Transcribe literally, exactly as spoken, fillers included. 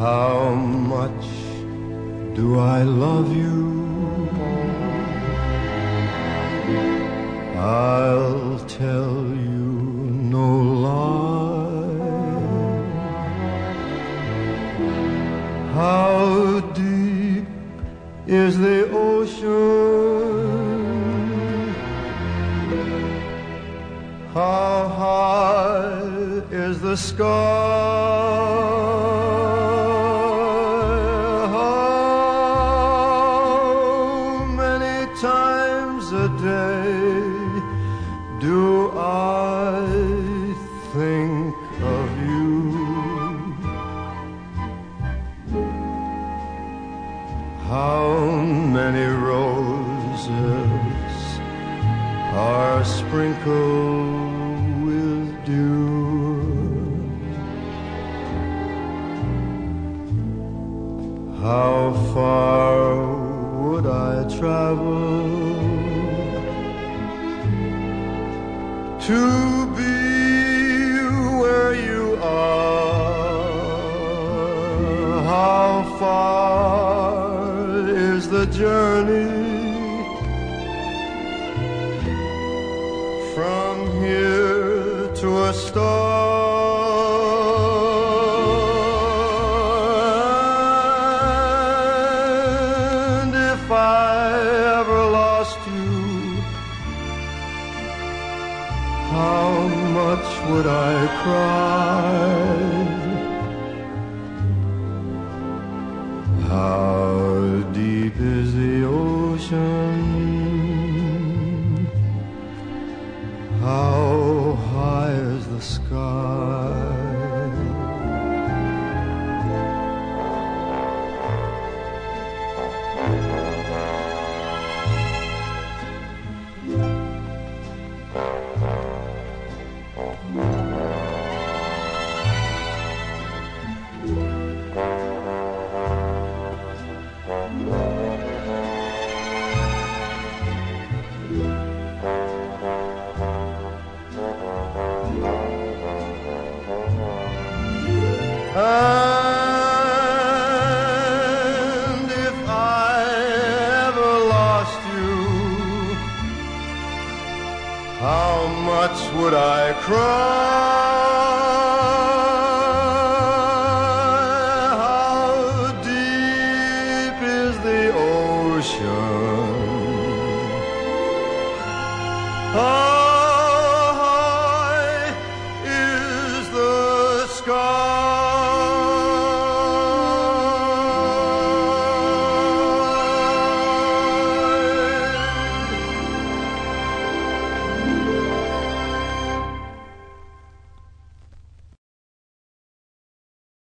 How much do I love you? I'll tell you no lie. How deep is the ocean? How high is the sky? A day do I think of you? How many roses are sprinkled with dew? How far would I travel to be where you are? How far is the journey from here to a star? And if I ever lost you, how much would I cry? How deep is the ocean? How high is the sky? And if I ever lost you, how much would I cry? How deep is the ocean? How high is the sky?